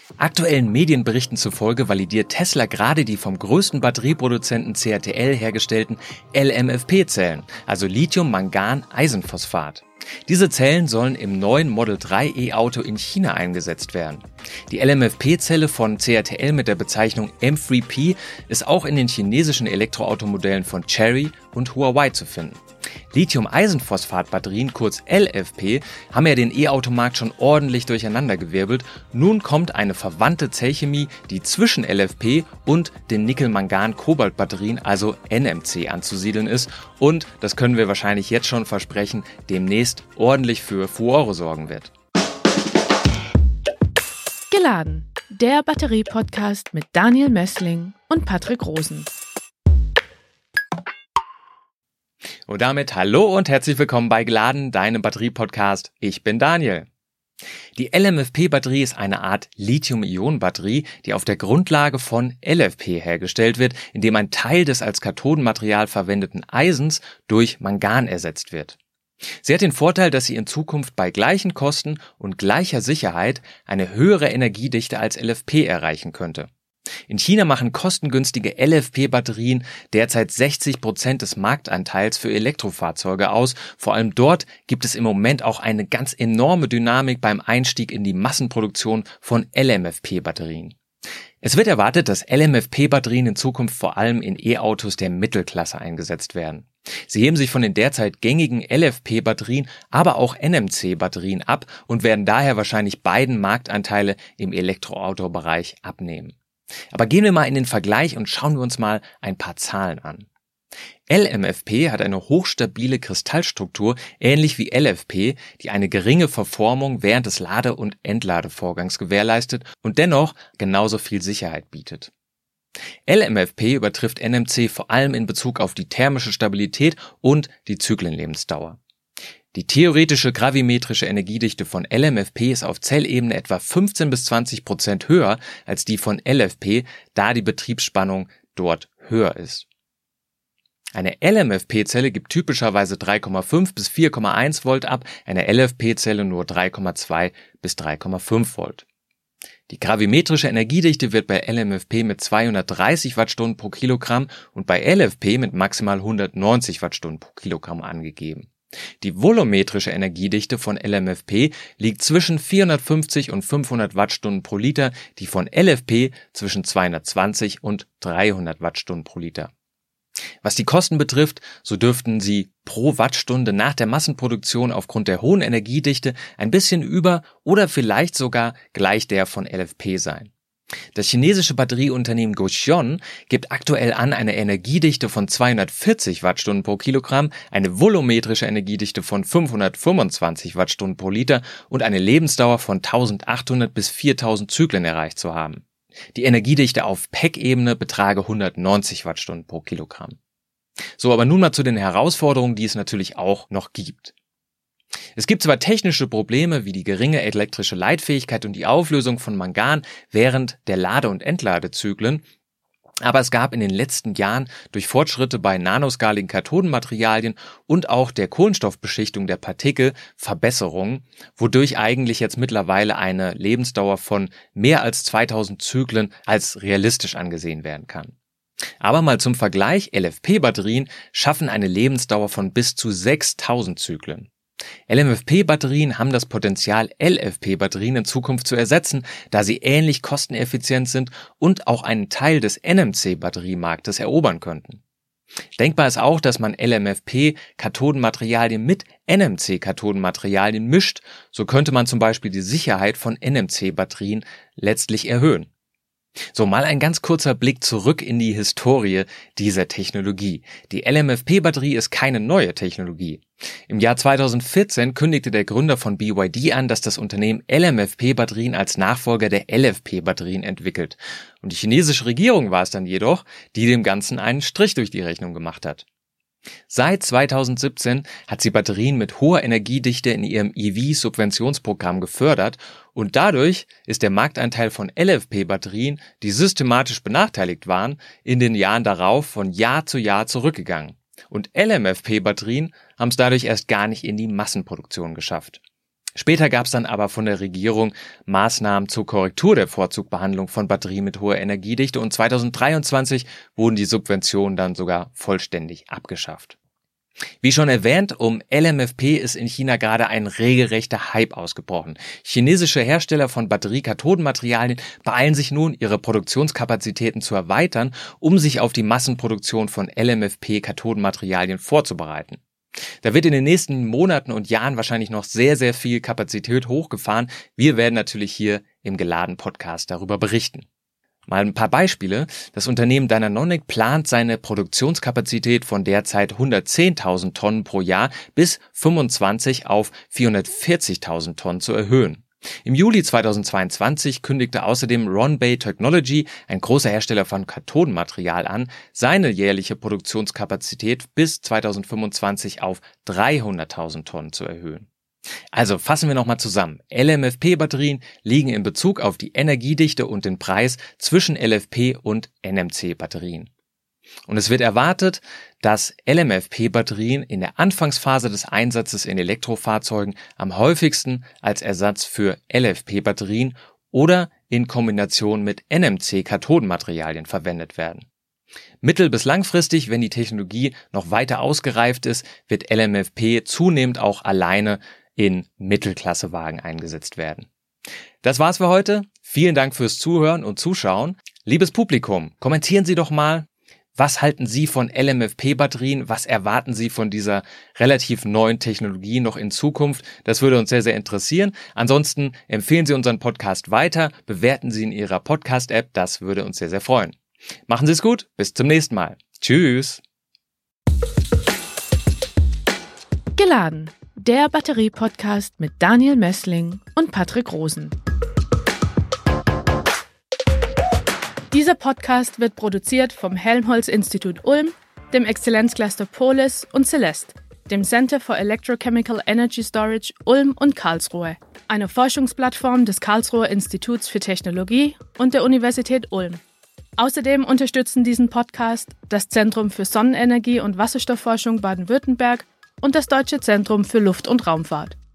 Aktuellen Medienberichten zufolge validiert Tesla gerade die vom größten Batterieproduzenten CATL hergestellten LMFP-Zellen, also Lithium-Mangan-Eisenphosphat. Diese Zellen sollen im neuen Model 3 E-Auto in China eingesetzt werden. Die LMFP-Zelle von CATL mit der Bezeichnung M3P ist auch in den chinesischen Elektroautomodellen von Chery und Huawei zu finden. Lithium-Eisenphosphat-Batterien, kurz LFP, haben ja den E-Automarkt schon ordentlich durcheinandergewirbelt. Nun kommt eine verwandte Zellchemie, die zwischen LFP und den Nickel-Mangan-Kobalt-Batterien, also NMC, anzusiedeln ist. Und, das können wir wahrscheinlich jetzt schon versprechen, demnächst ordentlich für Furore sorgen wird. Geladen, der Batterie-Podcast mit Daniel Mössling und Patrick Rosen. Und damit hallo und herzlich willkommen bei Geladen, deinem Batterie-Podcast. Ich bin Daniel. Die LMFP-Batterie ist eine Art Lithium-Ionen-Batterie, die auf der Grundlage von LFP hergestellt wird, indem ein Teil des als Kathodenmaterial verwendeten Eisens durch Mangan ersetzt wird. Sie hat den Vorteil, dass sie in Zukunft bei gleichen Kosten und gleicher Sicherheit eine höhere Energiedichte als LFP erreichen könnte. In China machen kostengünstige LFP-Batterien derzeit 60% des Marktanteils für Elektrofahrzeuge aus. Vor allem dort gibt es im Moment auch eine ganz enorme Dynamik beim Einstieg in die Massenproduktion von LMFP-Batterien. Es wird erwartet, dass LMFP-Batterien in Zukunft vor allem in E-Autos der Mittelklasse eingesetzt werden. Sie heben sich von den derzeit gängigen LFP-Batterien, aber auch NMC-Batterien ab und werden daher wahrscheinlich beiden Marktanteile im Elektroautobereich abnehmen. Aber gehen wir mal in den Vergleich und schauen wir uns mal ein paar Zahlen an. LMFP hat eine hochstabile Kristallstruktur, ähnlich wie LFP, die eine geringe Verformung während des Lade- und Entladevorgangs gewährleistet und dennoch genauso viel Sicherheit bietet. LMFP übertrifft NMC vor allem in Bezug auf die thermische Stabilität und die Zyklenlebensdauer. Die theoretische gravimetrische Energiedichte von LMFP ist auf Zellebene etwa 15-20% höher als die von LFP, da die Betriebsspannung dort höher ist. Eine LMFP-Zelle gibt typischerweise 3,5 bis 4,1 Volt ab, eine LFP-Zelle nur 3,2 bis 3,5 Volt. Die gravimetrische Energiedichte wird bei LMFP mit 230 Wattstunden pro Kilogramm und bei LFP mit maximal 190 Wattstunden pro Kilogramm angegeben. Die volumetrische Energiedichte von LMFP liegt zwischen 450 und 500 Wattstunden pro Liter, die von LFP zwischen 220 und 300 Wattstunden pro Liter. Was die Kosten betrifft, so dürften sie pro Wattstunde nach der Massenproduktion aufgrund der hohen Energiedichte ein bisschen über oder vielleicht sogar gleich der von LFP sein. Das chinesische Batterieunternehmen Gotion gibt aktuell an, eine Energiedichte von 240 Wattstunden pro Kilogramm, eine volumetrische Energiedichte von 525 Wattstunden pro Liter und eine Lebensdauer von 1800 bis 4000 Zyklen erreicht zu haben. Die Energiedichte auf Pack-Ebene betrage 190 Wattstunden pro Kilogramm. So, aber nun mal zu den Herausforderungen, die es natürlich auch noch gibt. Es gibt zwar technische Probleme wie die geringe elektrische Leitfähigkeit und die Auflösung von Mangan während der Lade- und Entladezyklen, aber es gab in den letzten Jahren durch Fortschritte bei nanoskaligen Kathodenmaterialien und auch der Kohlenstoffbeschichtung der Partikel Verbesserungen, wodurch eigentlich jetzt mittlerweile eine Lebensdauer von mehr als 2000 Zyklen als realistisch angesehen werden kann. Aber mal zum Vergleich, LFP-Batterien schaffen eine Lebensdauer von bis zu 6000 Zyklen. LMFP-Batterien haben das Potenzial, LFP-Batterien in Zukunft zu ersetzen, da sie ähnlich kosteneffizient sind und auch einen Teil des NMC-Batteriemarktes erobern könnten. Denkbar ist auch, dass man LMFP-Kathodenmaterialien mit NMC-Kathodenmaterialien mischt, so könnte man zum Beispiel die Sicherheit von NMC-Batterien letztlich erhöhen. So, mal ein ganz kurzer Blick zurück in die Historie dieser Technologie. Die LMFP-Batterie ist keine neue Technologie. Im Jahr 2014 kündigte der Gründer von BYD an, dass das Unternehmen LMFP-Batterien als Nachfolger der LFP-Batterien entwickelt. Und die chinesische Regierung war es dann jedoch, die dem Ganzen einen Strich durch die Rechnung gemacht hat. Seit 2017 hat sie Batterien mit hoher Energiedichte in ihrem EV-Subventionsprogramm gefördert und dadurch ist der Marktanteil von LFP-Batterien, die systematisch benachteiligt waren, in den Jahren darauf von Jahr zu Jahr zurückgegangen. Und LMFP-Batterien haben es dadurch erst gar nicht in die Massenproduktion geschafft. Später gab es dann aber von der Regierung Maßnahmen zur Korrektur der Vorzugsbehandlung von Batterien mit hoher Energiedichte und 2023 wurden die Subventionen dann sogar vollständig abgeschafft. Wie schon erwähnt, um LMFP ist in China gerade ein regelrechter Hype ausgebrochen. Chinesische Hersteller von Batterie-Kathodenmaterialien beeilen sich nun, ihre Produktionskapazitäten zu erweitern, um sich auf die Massenproduktion von LMFP-Kathodenmaterialien vorzubereiten. Da wird in den nächsten Monaten und Jahren wahrscheinlich noch sehr, sehr viel Kapazität hochgefahren. Wir werden natürlich hier im Geladen-Podcast darüber berichten. Mal ein paar Beispiele. Das Unternehmen Dynanonic plant seine Produktionskapazität von derzeit 110.000 Tonnen pro Jahr bis 25 auf 440.000 Tonnen zu erhöhen. Im Juli 2022 kündigte außerdem Ronbay Technology, ein großer Hersteller von Kathodenmaterial, an, seine jährliche Produktionskapazität bis 2025 auf 300.000 Tonnen zu erhöhen. Also fassen wir nochmal zusammen. LMFP-Batterien liegen in Bezug auf die Energiedichte und den Preis zwischen LFP und NMC-Batterien. Und es wird erwartet, dass LMFP-Batterien in der Anfangsphase des Einsatzes in Elektrofahrzeugen am häufigsten als Ersatz für LFP-Batterien oder in Kombination mit NMC-Kathodenmaterialien verwendet werden. Mittel- bis langfristig, wenn die Technologie noch weiter ausgereift ist, wird LMFP zunehmend auch alleine in Mittelklassewagen eingesetzt werden. Das war's für heute. Vielen Dank fürs Zuhören und Zuschauen. Liebes Publikum, kommentieren Sie doch mal, was halten Sie von LMFP-Batterien? Was erwarten Sie von dieser relativ neuen Technologie noch in Zukunft? Das würde uns sehr, sehr interessieren. Ansonsten empfehlen Sie unseren Podcast weiter, bewerten Sie in Ihrer Podcast-App, das würde uns sehr, sehr freuen. Machen Sie es gut, bis zum nächsten Mal. Tschüss. Geladen, der Batterie-Podcast mit Daniel Mössling und Patrick Rosen. Dieser Podcast wird produziert vom Helmholtz-Institut Ulm, dem Exzellenzcluster Polis und Celeste, dem Center for Electrochemical Energy Storage Ulm und Karlsruhe, einer Forschungsplattform des Karlsruher Instituts für Technologie und der Universität Ulm. Außerdem unterstützen diesen Podcast das Zentrum für Sonnenenergie und Wasserstoffforschung Baden-Württemberg und das Deutsche Zentrum für Luft- und Raumfahrt.